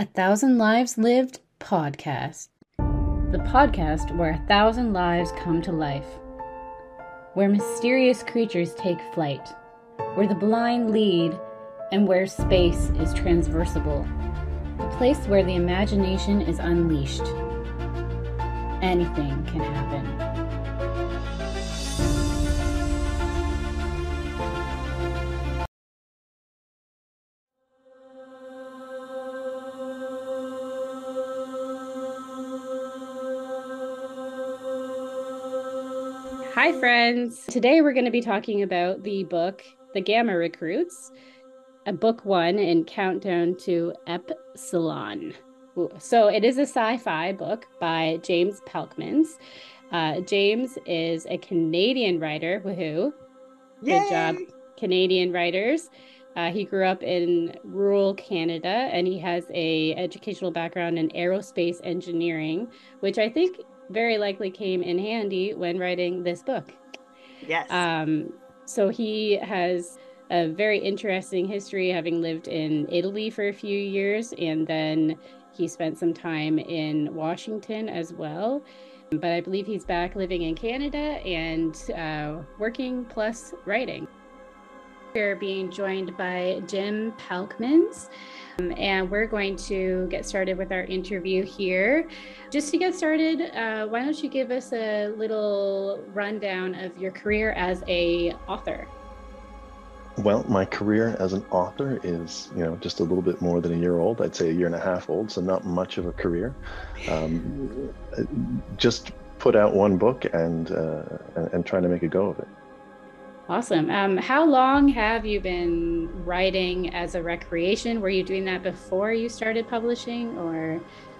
A Thousand Lives Lived podcast. The podcast where 1,000 lives come to life. Where mysterious creatures take flight. Where the blind lead and where space is transversible. A place where the imagination is unleashed. Anything can happen. Hi, friends. Today we're going to be talking about the book, The Gamma Recruits, a book one in Countdown to Epsilon. So it is a sci-fi book by James Pelkmans. James is a Canadian writer. Woohoo. Good job, Canadian writers. He grew up in rural Canada and he has an educational background in aerospace engineering, which I think very likely came in handy when writing this book. Yes. So he has a very interesting history, having lived in Italy for a few years, and then he spent some time in Washington as well. But I believe he's back living in Canada and working plus writing. We're being joined by Jim Pelkmans, and we're going to get started with our interview here. Just to get started, why don't you give us a little rundown of your career as an author? Well, my career as an author is, just a little bit more than a year old. I'd say a year and a half old, so not much of a career. Just put out one book and trying to make a go of it. Awesome. How long have you been writing as a recreation? Were you doing that before you started publishing, or?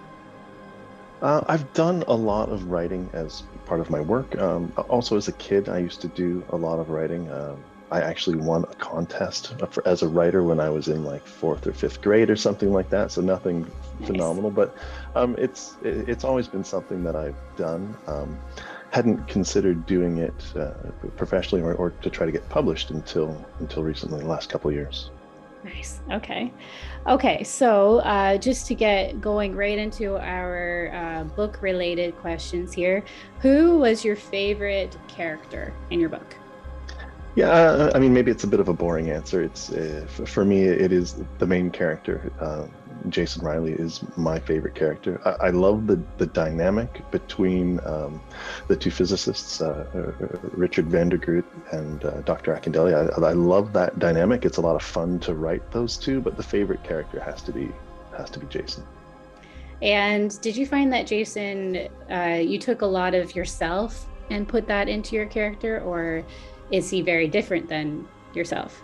I've done a lot of writing as part of my work. Also, as a kid, I used to do a lot of writing. I actually won a contest as a writer when I was in like 4th or 5th grade or something like that. So nothing phenomenal, but it's always been something that I've done. Hadn't considered doing it professionally or to try to get published until recently, the last couple of years. Nice. Okay. So just to get going right into our book-related questions here, who was your favorite character in your book? Yeah, I mean, maybe it's a bit of a boring answer. It's for me, it is the main character. Jason Riley is my favorite character. I love the dynamic between the two physicists, Richard van der Groot and Dr. Akindele. I love that dynamic. It's a lot of fun to write those two, but the favorite character has to be Jason. And did you find that Jason, you took a lot of yourself and put that into your character, or is he very different than yourself?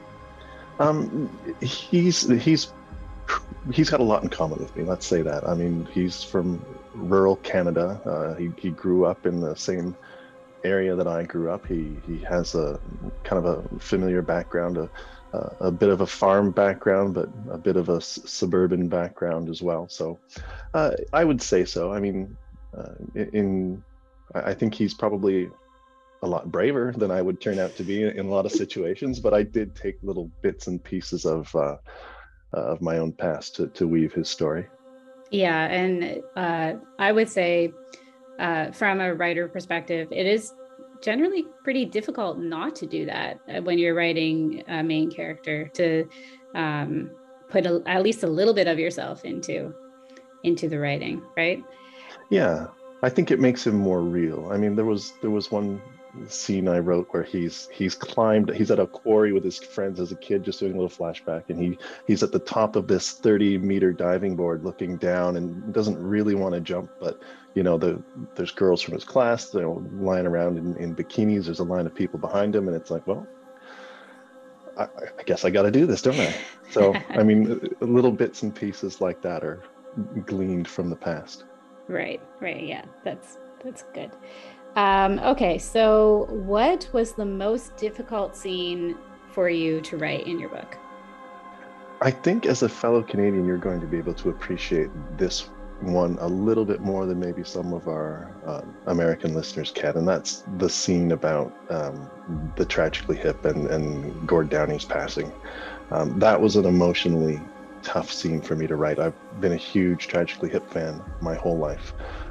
He's got a lot in common with me. Let's say that. I mean, he's from rural Canada. He grew up in the same area that I grew up. He has a kind of a familiar background, a bit of a farm background, but a bit of a suburban background as well. So I would say so. I mean, I think he's probably a lot braver than I would turn out to be in a lot of situations, but I did take little bits and pieces of my own past to weave his story. Yeah, and I would say from a writer perspective, it is generally pretty difficult not to do that when you're writing a main character, to put at least a little bit of yourself into the writing, right? Yeah, I think it makes him more real. I mean, there was one scene I wrote where he's at a quarry with his friends as a kid, just doing a little flashback, and he's at the top of this 30-meter diving board looking down and doesn't really want to jump, but there's girls from his class, lying around in bikinis. There's a line of people behind him, and it's like, well, I guess I got to do this, don't I? So I mean, little bits and pieces like that are gleaned from the past. Right. Yeah, that's good. Okay, so what was the most difficult scene for you to write in your book? I think as a fellow Canadian, you're going to be able to appreciate this one a little bit more than maybe some of our American listeners can, and that's the scene about the Tragically Hip and Gord Downey's passing. That was an emotionally tough scene for me to write. I've been a huge Tragically Hip fan my whole life.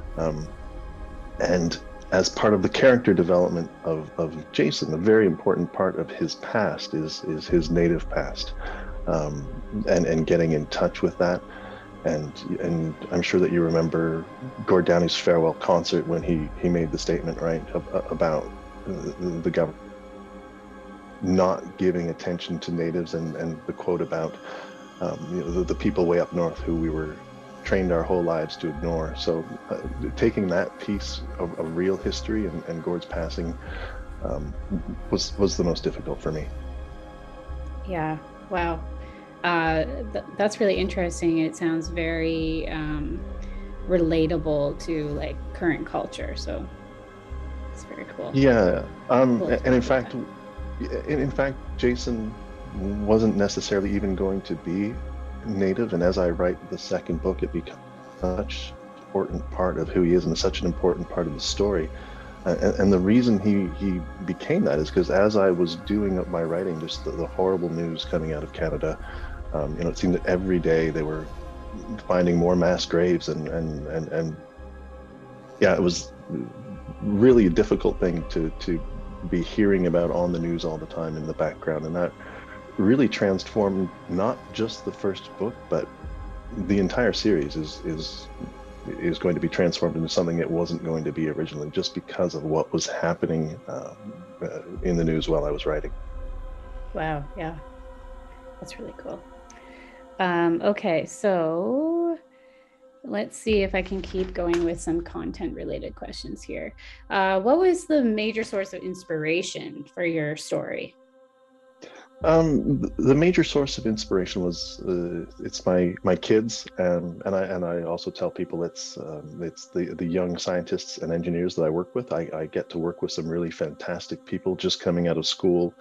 And as part of the character development of Jason, a very important part of his past is his native past, and getting in touch with that. And I'm sure that you remember Gord Downie's farewell concert when he made the statement, right, about the government not giving attention to natives, and the quote about the people way up north who we were trained our whole lives to ignore. So taking that piece of real history and Gord's passing was the most difficult for me. Yeah, wow. That's really interesting. It sounds very relatable to like current culture. So it's very cool. Yeah, Cool to and in fact, Jason wasn't necessarily even going to be native. And as I write the second book, it becomes such an important part of who he is and such an important part of the story. And the reason he became that is because as I was doing up my writing, just the horrible news coming out of Canada, it seemed that every day they were finding more mass graves, and yeah, it was really a difficult thing to be hearing about on the news all the time in the background. And that really transformed not just the first book, but the entire series is going to be transformed into something it wasn't going to be originally, just because of what was happening in the news while I was writing. Wow, yeah, that's really cool. Okay, so let's see if I can keep going with some content related questions here. What was the major source of inspiration for your story? The major source of inspiration was it's my kids, and I also tell people it's the young scientists and engineers that I work with. I get to work with some really fantastic people just coming out of school.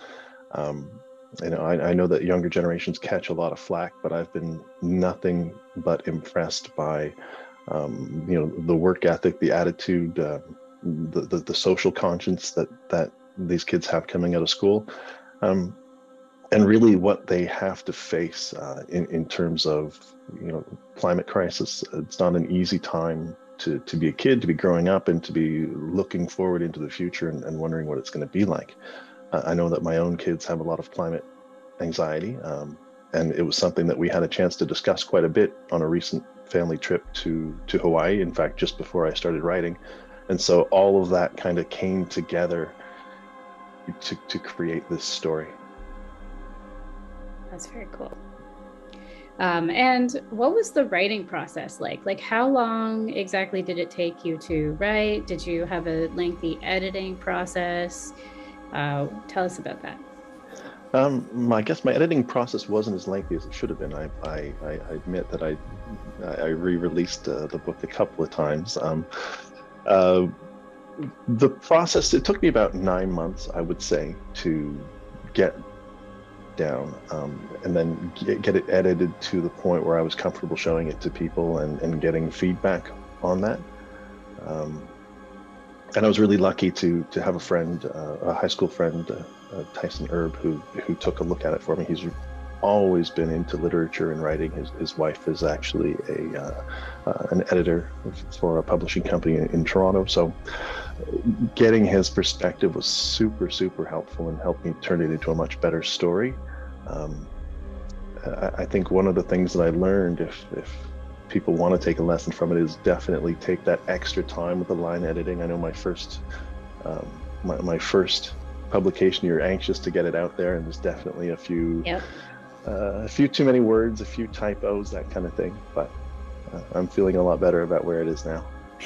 I know that younger generations catch a lot of flack, but I've been nothing but impressed by the work ethic, the attitude, the social conscience that these kids have coming out of school. And really what they have to face in terms of climate crisis. It's not an easy time to be a kid, to be growing up, and to be looking forward into the future and wondering what it's going to be like. I know that my own kids have a lot of climate anxiety, and it was something that we had a chance to discuss quite a bit on a recent family trip to Hawaii, in fact, just before I started writing. And so all of that kind of came together to create this story. That's very cool. And what was the writing process like? Like, how long exactly did it take you to write? Did you have a lengthy editing process? Tell us about that. I guess my editing process wasn't as lengthy as it should have been. I admit that I re-released the book a couple of times. The process, it took me about 9 months, I would say, to get down and then get it edited to the point where I was comfortable showing it to people and getting feedback on that. And I was really lucky to have a friend, a high school friend, Tyson Erb, who took a look at it for me. He's always been into literature and writing. His wife is actually an editor for a publishing company in Toronto. So getting his perspective was super, super helpful and helped me turn it into a much better story. I think one of the things that I learned, if people want to take a lesson from it, is definitely take that extra time with the line editing. I know my first my first publication, you're anxious to get it out there, and there's definitely a few too many words, a few typos, that kind of thing. But I'm feeling a lot better about where it is now.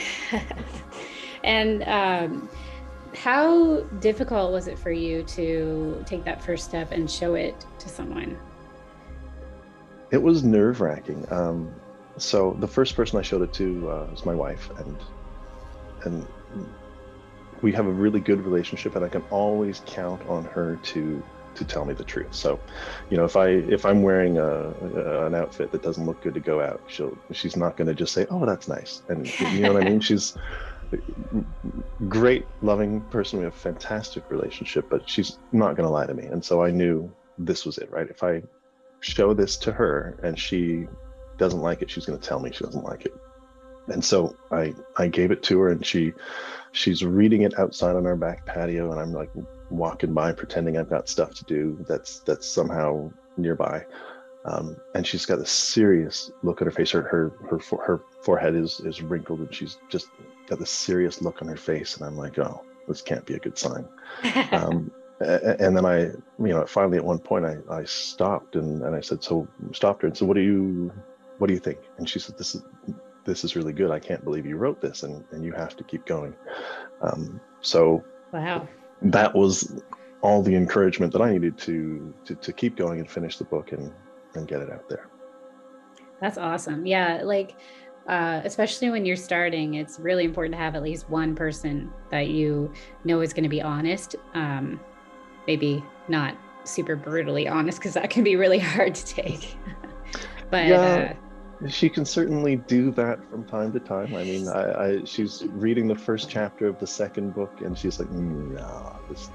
And how difficult was it for you to take that first step and show it to someone? It was nerve-wracking. So the first person I showed it to was my wife, and we have a really good relationship, and I can always count on her to tell me the truth. So, if I'm wearing an outfit that doesn't look good to go out, she's not going to just say, "Oh, that's nice," and you know what I mean. She's a great, loving person. We have a fantastic relationship, but she's not going to lie to me. And so I knew this was it, right? If I show this to her and she doesn't like it, she's going to tell me she doesn't like it. And so I gave it to her, and she's reading it outside on our back patio, and I'm like walking by pretending I've got stuff to do that's somehow nearby. And she's got a serious look on her face. Her forehead is wrinkled, and she's just got this serious look on her face. And I'm like, oh, this can't be a good sign. And then finally at one point I stopped and I said, stopped her and said, what do you think? And she said, this is really good. I can't believe you wrote this, and you have to keep going. So Wow. That was all the encouragement that I needed to keep going and finish the book and get it out there. That's awesome. Yeah, like especially when you're starting, it's really important to have at least one person that you know is going to be honest. Maybe not super brutally honest, because that can be really hard to take. But yeah. She can certainly do that from time to time. I mean, she's reading the first chapter of the second book, and she's like, "No, this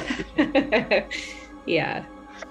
yeah,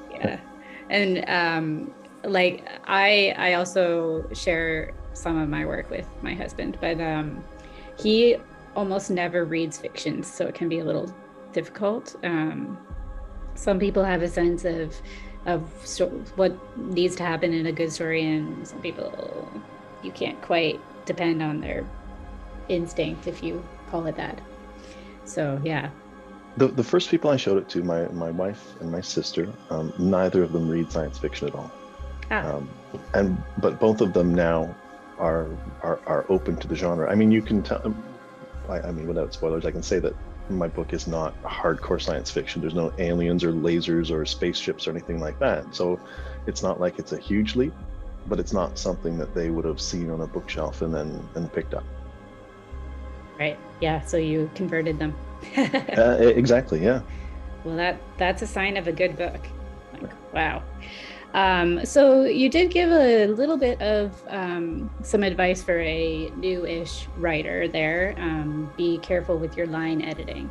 and like I also share some of my work with my husband, but he almost never reads fiction, so it can be a little difficult. Some people have a sense of what needs to happen in a good story, and some people, you can't quite depend on their instinct, if you call it that. So yeah. The first people I showed it to, my wife and my sister, neither of them read science fiction at all. But both of them now are open to the genre. I mean, you can tell. I mean, without spoilers, I can say that my book is not hardcore science fiction. There's no aliens or lasers or spaceships or anything like that. So it's not like it's a huge leap, but it's not something that they would have seen on a bookshelf and then picked up. Right. Yeah. So you converted them. Exactly. Yeah. Well, that's a sign of a good book. Like, wow. So you did give a little bit of some advice for a new-ish writer there. Be careful with your line editing.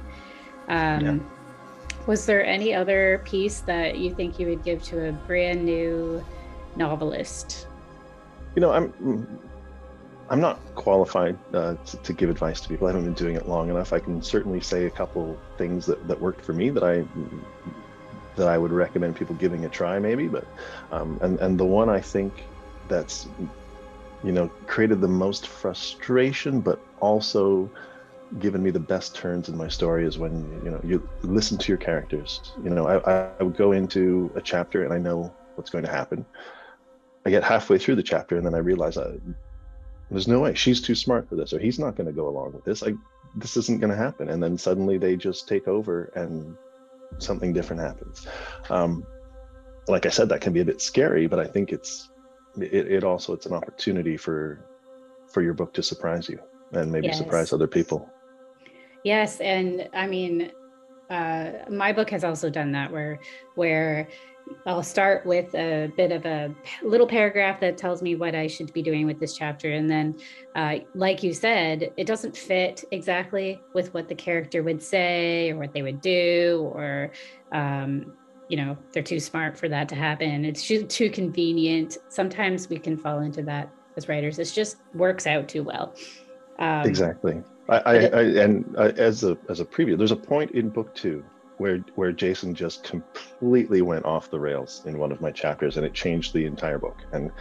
Was there any other piece that you think you would give to a brand new novelist? You know, I'm not qualified to give advice to people. I haven't been doing it long enough. I can certainly say a couple things that worked for me that I would recommend people giving a try, maybe. But and the one I think that's created the most frustration, but also given me the best turns in my story, is when you listen to your characters. I would go into a chapter and I know what's going to happen. I get halfway through the chapter and then I realize there's no way, she's too smart for this, or he's not going to go along with this. This isn't going to happen. And then suddenly they just take over and something different happens. Like I said, that can be a bit scary, but I think it's an opportunity for your book to surprise you and maybe surprise other people. Yes. And I mean, my book has also done that, where I'll start with a bit of a little paragraph that tells me what I should be doing with this chapter. And then, like you said, it doesn't fit exactly with what the character would say or what they would do, or, they're too smart for that to happen. It's just too convenient. Sometimes we can fall into that as writers. It just works out too well. Exactly. As a preview, there's a point in book 2 where Jason just completely went off the rails in one of my chapters, and it changed the entire book. And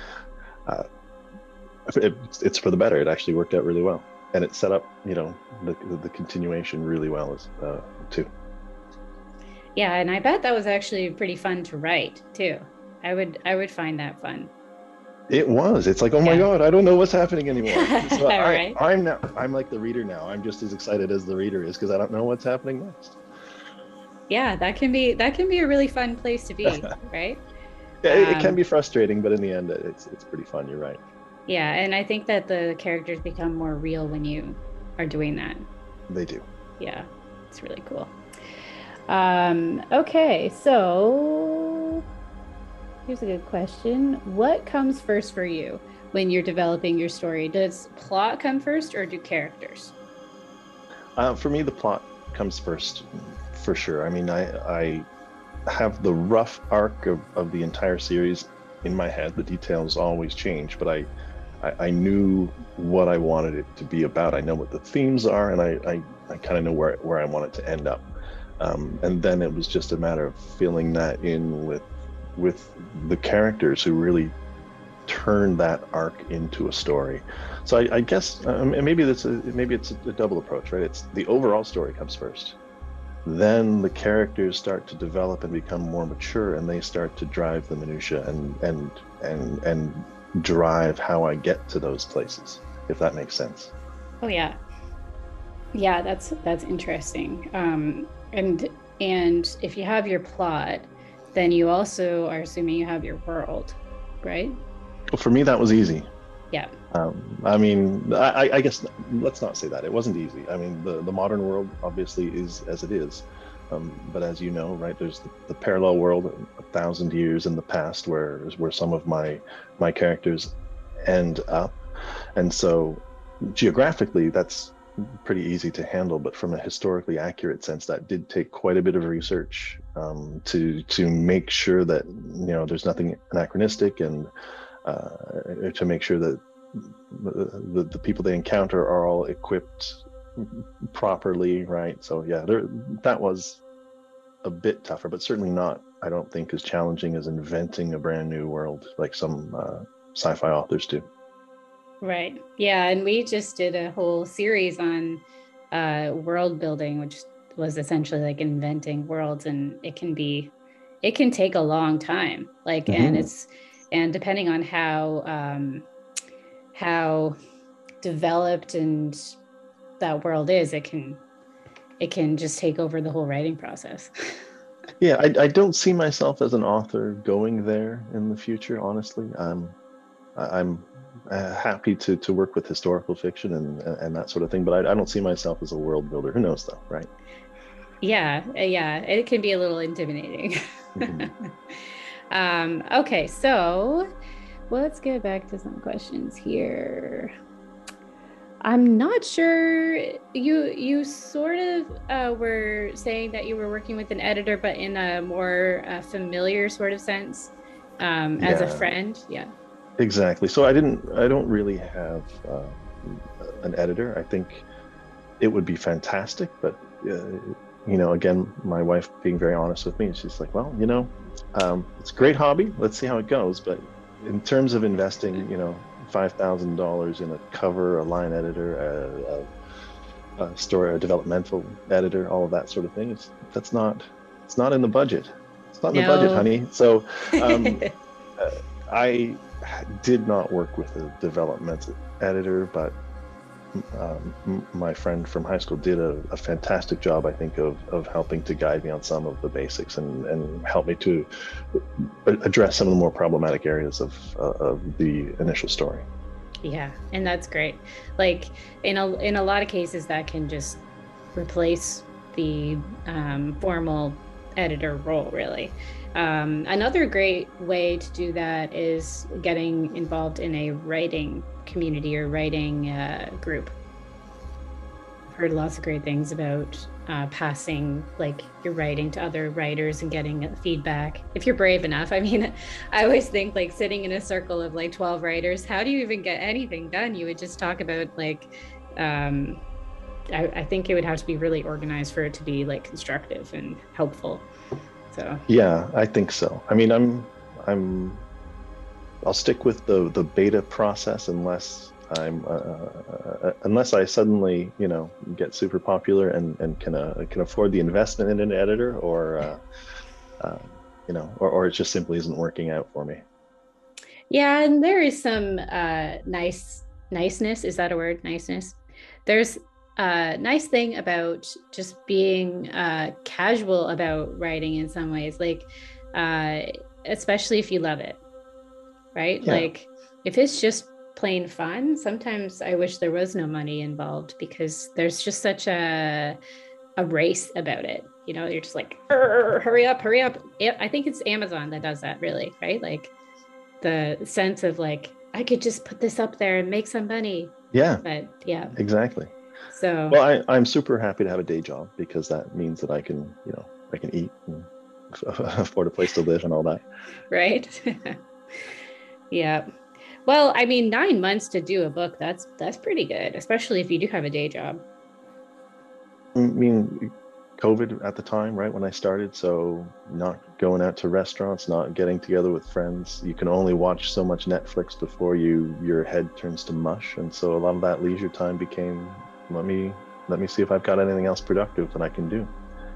it's for the better. It actually worked out really well, and it set up the continuation really well as too. Yeah, and I bet that was actually pretty fun to write too. I would find that fun. It was. It's like, oh my God, I don't know what's happening anymore. So Right. I'm like the reader now. I'm just as excited as the reader is, because I don't know what's happening next. Yeah, that can be a really fun place to be, right? Yeah, it can be frustrating, but in the end, it's pretty fun. You're right. Yeah, and I think that the characters become more real when you are doing that. They do. Yeah, it's really cool. Okay, so here's a good question. What comes first for you when you're developing your story? Does plot come first, or do characters? For me, the plot comes first, for sure. I mean, I have the rough arc of the entire series in my head. The details always change, but I knew what I wanted it to be about. I know what the themes are, and I kind of know where I want it to end up. And then it was just a matter of filling that in with the characters who really turn that arc into a story. So I guess maybe it's a double approach, right? It's the overall story comes first, then the characters start to develop and become more mature, and they start to drive the minutia and drive how I get to those places, if that makes sense. Oh yeah. Yeah, that's interesting. And if you have your plot, then you also are assuming you have your world, right? Well, for me, that was easy. Yeah. I mean, I guess let's not say that. It wasn't easy. I mean, the modern world obviously is as it is. But as you know, right, there's the parallel world 1,000 years in the past where some of my characters end up. And so geographically, that's pretty easy to handle. But from a historically accurate sense, that did take quite a bit of research to make sure that, there's nothing anachronistic, and to make sure that the people they encounter are all equipped properly, right? So yeah, that was a bit tougher, but certainly not, I don't think, as challenging as inventing a brand new world like some sci-fi authors do. Right. Yeah, and we just did a whole series on world building, which was essentially like inventing worlds, and it can take a long time. Like, Mm-hmm. and depending on how developed and that world is, it can just take over the whole writing process. Yeah, I don't see myself as an author going there in the future, honestly. I'm happy to work with historical fiction and that sort of thing, but I don't see myself as a world builder. Who knows, though, right? Yeah, it can be a little intimidating. Mm-hmm. Okay, so let's get back to some questions here. I'm not sure. You sort of were saying that you were working with an editor, but in a more familiar sort of sense, as a Yeah, friend. Yeah. exactly. So I don't really have an editor. I think it would be fantastic, but again, my wife being very honest with me, she's like, well, it's a great hobby. Let's see how it goes. But in terms of investing, $5,000 in a cover, a line editor, a story, a developmental editor, all of that sort of thing, it's not in the budget. It's not in the budget, No. honey. So I did not work with a developmental editor, but my friend from high school did a fantastic job, I think, of helping to guide me on some of the basics and help me to address some of the more problematic areas of the initial story. Yeah, and that's great. Like in a lot of cases, that can just replace the formal editor role, really. Another great way to do that is getting involved in a writing community or writing group. I've heard lots of great things about passing like your writing to other writers and getting feedback if you're brave enough. I mean, I always think like sitting in a circle of like 12 writers, how do you even get anything done? You would just talk about like I think it would have to be really organized for it to be like constructive and helpful. So Yeah, I think so. I mean, I'll stick with the beta process unless I suddenly, get super popular and can afford the investment in an editor, or it just simply isn't working out for me. yeah, and there is some niceness. Is that a word? Niceness. There's a nice thing about just being casual about writing in some ways, like uh, especially if you love it, right? Yeah, Like if it's just plain fun, sometimes I wish there was no money involved because there's just such a race about it. You're just like, hurry up, hurry up. I think it's Amazon that does that, really, right? Like the sense of like, I could just put this up there and make some money. yeah, But yeah, exactly. so Well, I'm super happy to have a day job because that means that I can eat and afford a place to live and all that. right. Yeah. Well, I mean, 9 months to do a book, that's pretty good, especially if you do have a day job. I mean, COVID at the time, right when I started, so not going out to restaurants, not getting together with friends. You can only watch so much Netflix before your head turns to mush, and so a lot of that leisure time became let me see if I've got anything else productive that I can do.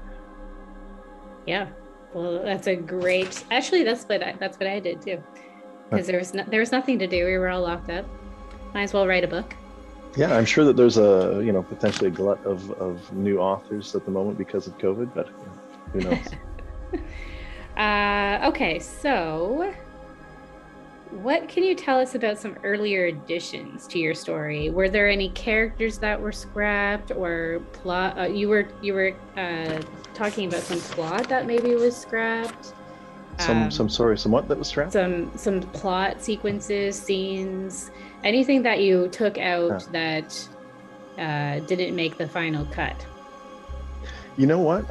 Yeah. Well, that's a great. Actually, that's what I did too, because there was nothing to do. We were all locked up. Might as well write a book. Yeah, I'm sure that there's a, potentially a glut of new authors at the moment because of COVID, but who knows? Okay, so what can you tell us about some earlier additions to your story? Were there any characters that were scrapped or plot? You were talking about some plot that maybe was scrapped. Some Um, sorry, some what that was scrapped? some plot sequences, scenes, anything that you took out Yeah. that didn't make the final cut. You know what?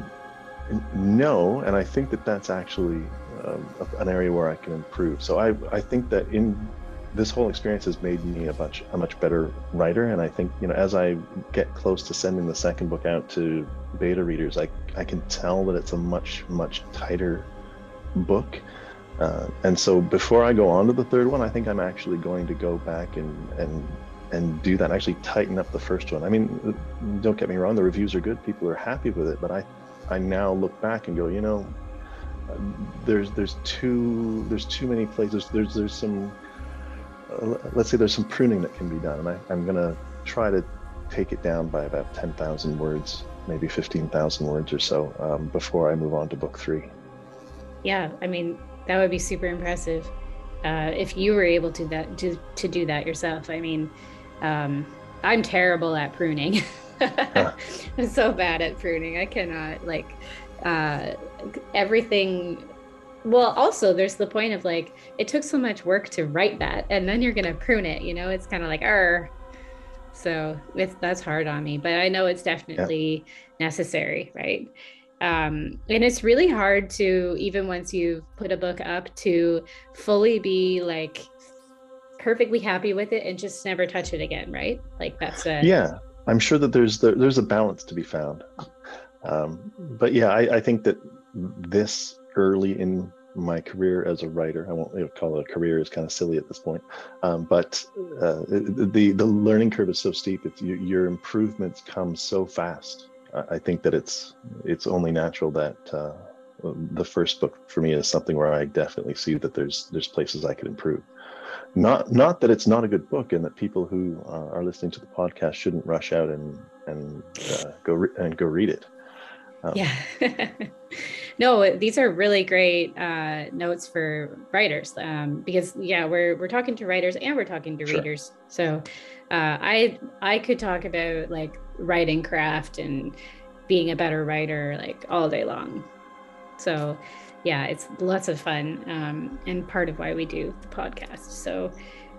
No, and I think that that's actually an area where I can improve. So I think that in this whole experience has made me a much better writer, and I think as I get close to sending the second book out to beta readers, I can tell that it's a much tighter book. And so before I go on to the third one, I think I'm actually going to go back and do that, and actually tighten up the first one. I mean, don't get me wrong, the reviews are good, people are happy with it, but I now look back and go, there's too many places. There's some let's say there's some pruning that can be done, and I'm gonna try to take it down by about 10,000 words, maybe 15,000 words or so, before I move on to book three. Yeah, I mean, that would be super impressive if you were able to do that yourself. I mean, I'm terrible at pruning. Huh. I'm so bad at pruning. I cannot uh, everything. Well, also there's the point of like it took so much work to write that, and then you're gonna prune it. It's kind of like, so that's hard on me, but I know it's Yeah. definitely necessary, right? And it's really hard to, even once you've put a book up, to fully be like perfectly happy with it and just never touch it again, right? Like that's a Yeah, I'm sure that there's a balance to be found. But yeah, I think that this early in my career as a writer, I won't call it a career, is kind of silly at this point. But the learning curve is so steep. Your improvements come so fast. I think that it's only natural that the first book for me is something where I definitely see that there's places I could improve. Not that it's not a good book, and that people who are listening to the podcast shouldn't rush out and go read it. yeah. No, these are really great notes for writers, because yeah, we're talking to writers and we're talking to Sure. readers. So I could talk about like writing craft and being a better writer like all day long. So yeah, it's lots of fun, and part of why we do the podcast. So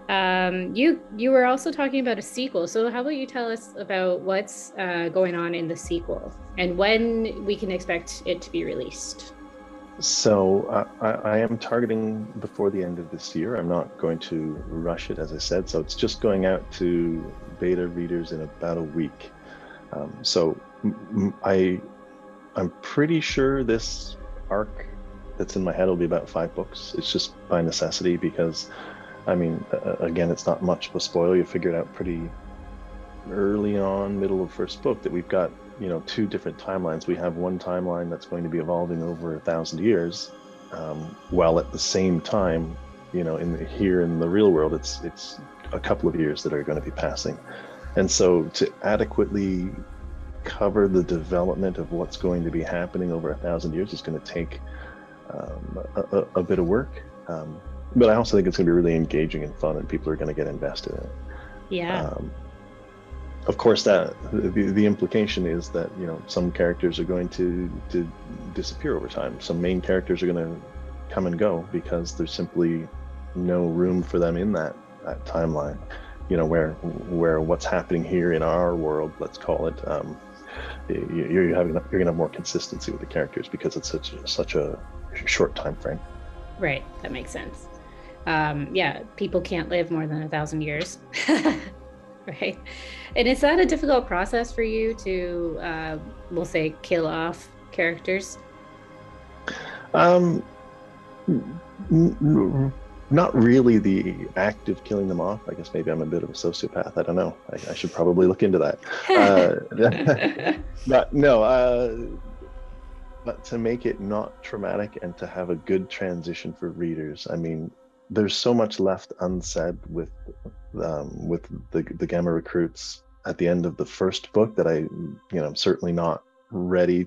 you were also talking about a sequel. So how about you tell us about what's going on in the sequel and when we can expect it to be released? So I am targeting before the end of this year. I'm not going to rush it, as I said. So it's just going out to beta readers in about a week. So I'm pretty sure this arc that's in my head will be about 5 books. It's just by necessity because, I mean, again, it's not much of a spoil. You figure it out pretty early on, middle of first book, that we've got 2 different timelines. We have one timeline that's going to be evolving over 1,000 years, while at the same time, here in the real world, it's a couple of years that are going to be passing. And so to adequately cover the development of what's going to be happening over 1,000 years is going to take a bit of work. But I also think it's going to be really engaging and fun, and people are going to get invested in it. Yeah. Of course, that the implication is that some characters are going to disappear over time. Some main characters are going to come and go because there's simply no room for them in that timeline. Where what's happening here in our world, let's call it, you're going to have more consistency with the characters because it's such a short time frame. Right. That makes sense. Yeah, people can't live more than 1,000 years. Right. And is that a difficult process for you to, we'll say, kill off characters? Um, n- Not really the act of killing them off. I guess maybe I'm a bit of a sociopath. I don't know. I should probably look into that. But no, but to make it not traumatic and to have a good transition for readers. I mean, there's so much left unsaid with the Gamma recruits at the end of the first book that I'm certainly not ready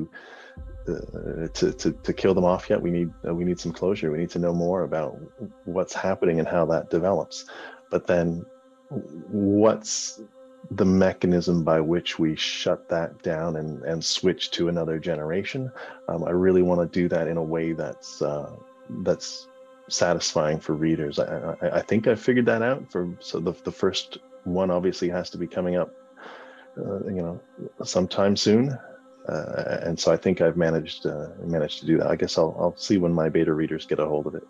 to kill them off yet. We need some closure. We need to know more about what's happening and how that develops. But then, what's the mechanism by which we shut that down and switch to another generation? I really want to do that in a way that's satisfying for readers. I think I figured that out. So the first one obviously has to be coming up, sometime soon. And so I think I've managed to do that. I guess I'll see when my beta readers get a hold of it.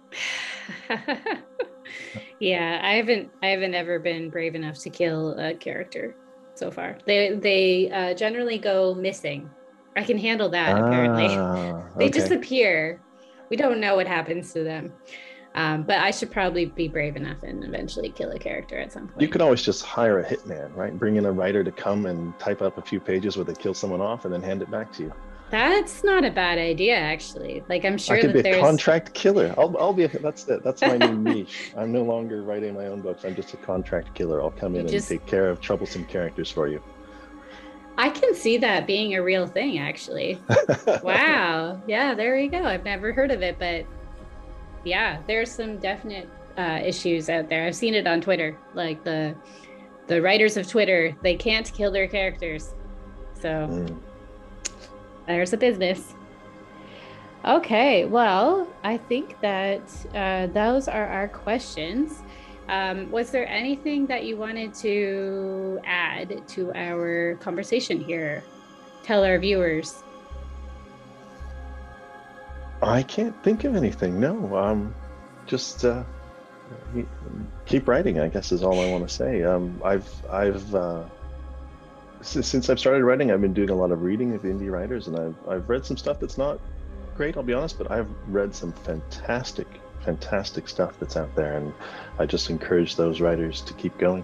Yeah, I haven't ever been brave enough to kill a character so far. They generally go missing. I can handle that apparently. They Okay. disappear. We don't know what happens to them. But I should probably be brave enough and eventually kill a character at some You point. could always just hire a hitman, right? Bring in a writer to come and type up a few pages where they kill someone off and then hand it back to you. That's not a bad idea, actually. Like I'm I sure could be that a there's contract killer. I'll be that's it. That's my new niche. I'm no longer writing my own books. I'm just a contract killer. I'll come you in and just take care of troublesome characters for you. I can see that being a real thing, actually. Wow. Yeah, there you go. I've never heard of it, but yeah, there's some definite issues out there. I've seen it on Twitter. Like the writers of Twitter, they can't kill their characters. So Mm. there's a business. Okay, well, I think that those are our questions. Was there anything that you wanted to add to our conversation here? Tell our viewers. I can't think of anything. No. Just keep writing, I guess is all I want to say. I've since I've started writing, I've been doing a lot of reading of indie writers, and I've read some stuff that's not great, I'll be honest, but I've read some fantastic stuff that's out there, and I just encourage those writers to keep going.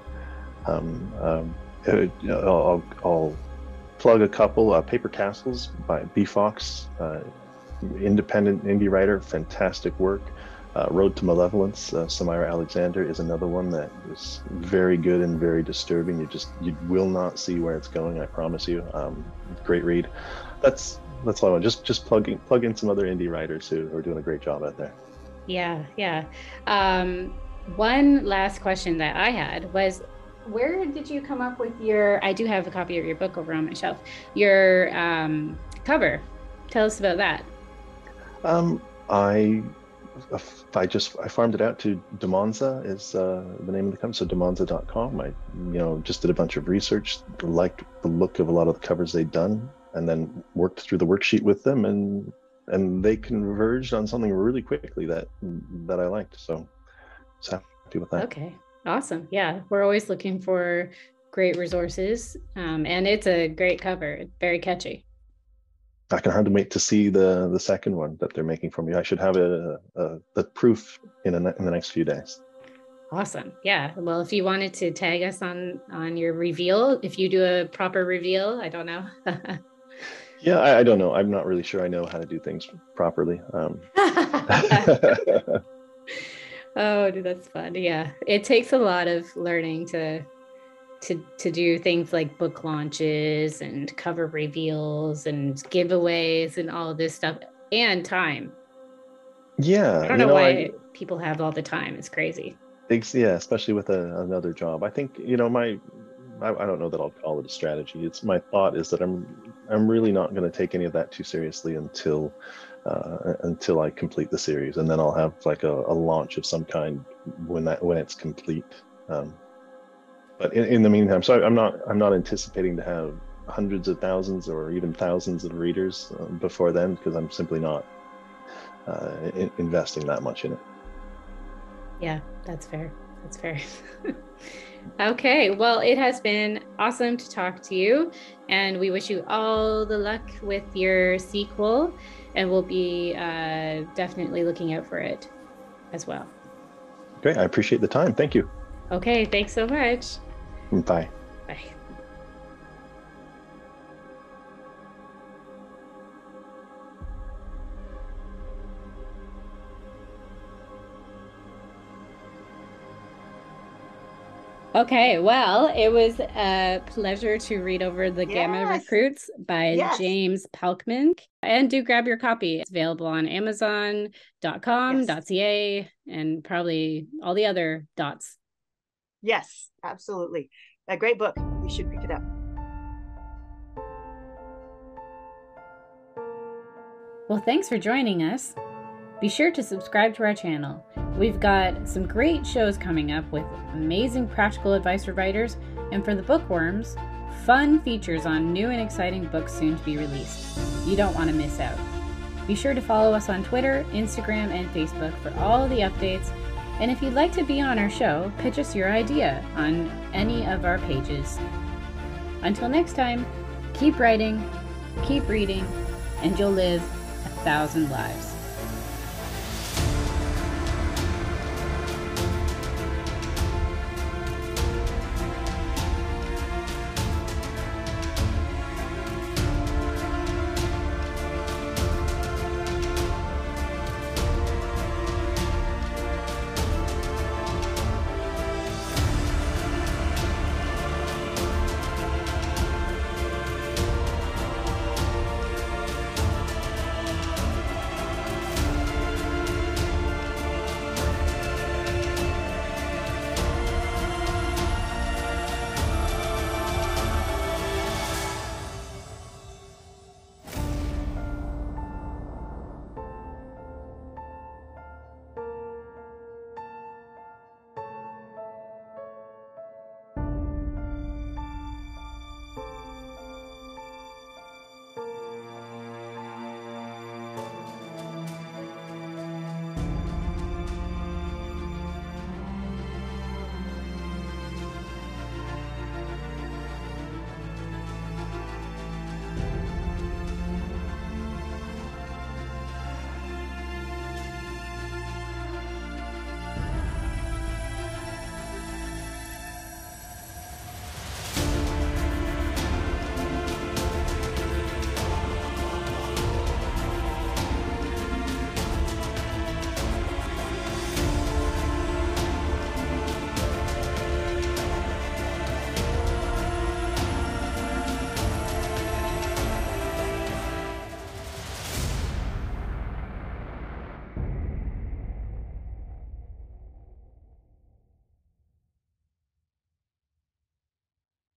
I'll plug a couple. Paper Castles by B. Fox, independent indie writer, fantastic work. Road to Malevolence, Samira Alexander is another one that is very good and very disturbing. You will not see where it's going, I promise you. Great read. That's all I want. Just plug in some other indie writers who are doing a great job out there. Yeah, yeah. One last question that I had was, where did you come up with your, I do have a copy of your book over on my shelf, your cover. Tell us about that. Um, I I farmed it out to Demonza is the name of the company. So Demonza.com. I just did a bunch of research, liked the look of a lot of the covers they'd done, and then worked through the worksheet with them, and they converged on something really quickly that I liked. So happy with that. Okay, awesome. Yeah, we're always looking for great resources, and it's a great cover. It's very catchy. I can hardly wait to see the second one that they're making for me. I should have the proof in the next few days. Awesome. Yeah. Well, if you wanted to tag us on your reveal, if you do a proper reveal, I don't know. Yeah, I don't know. I'm not really sure I know how to do things properly. Oh, dude, that's fun. Yeah. It takes a lot of learning to do things like book launches and cover reveals and giveaways and all of this stuff, and time. I Yeah, don't know why people have all the time. It's crazy. yeah, especially with another job. I think I don't know that I'll call it a strategy. It's my thought is that I'm really not going to take any of that too seriously until I complete the series, and then I'll have like a launch of some kind when it's complete. But in the meantime, so I'm not anticipating to have hundreds of thousands or even thousands of readers before then, because I'm simply not investing that much in it. Yeah, that's fair. That's fair. Okay, well, it has been awesome to talk to you, and we wish you all the luck with your sequel, and we'll be definitely looking out for it as well. Great. I appreciate the time. Thank you. Okay, thanks so much. Bye. Bye. Okay, well, it was a pleasure to read over The Gamma Recruits by James Pelkman. And do grab your copy. It's available on Amazon.com, .ca, and probably all the other dots. Yes, absolutely. A great book. You should pick it up. Well, thanks for joining us. Be sure to subscribe to our channel. We've got some great shows coming up with amazing practical advice for writers, and for the bookworms, fun features on new and exciting books soon to be released. You don't want to miss out. Be sure to follow us on Twitter, Instagram, and Facebook for all the updates. And if you'd like to be on our show, pitch us your idea on any of our pages. Until next time, keep writing, keep reading, and you'll live 1,000 lives.